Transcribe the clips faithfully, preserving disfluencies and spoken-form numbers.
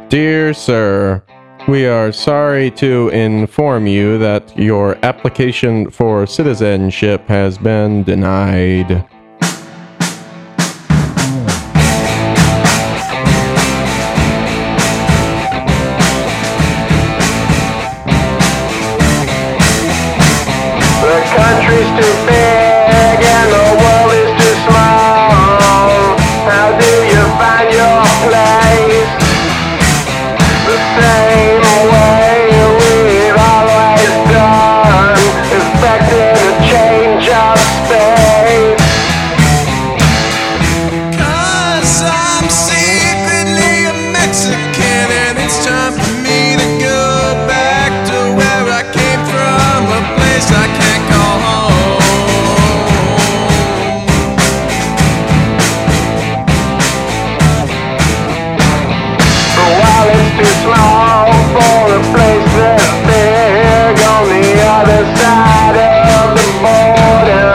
Dear Sir, we are sorry to inform you that your application for citizenship has been denied. The country's too big and the world is too small. How do you find your place? The same way we've always done, expecting a change of space. 'Cause I'm secretly a Mexican and it's time for me to go back to where I came from, a place I can't call home. But while it's too small for a place that's big on the other side of the border,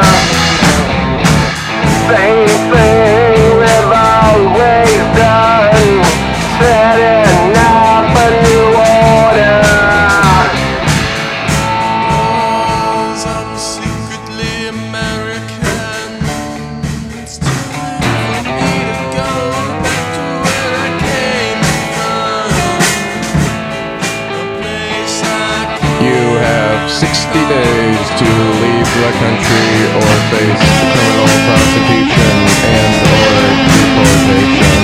same thing we've always done, setting up a new order. 'Cause I'm secretly American. It's time for me to go back to where I came from, a place I can't. You have sixty days to leave the country or face criminal prosecution and or deportation.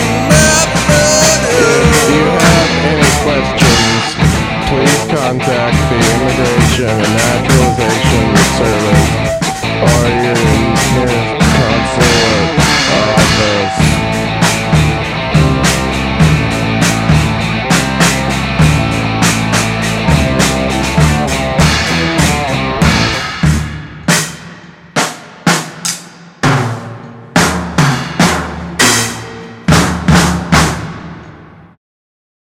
If you have any questions, please contact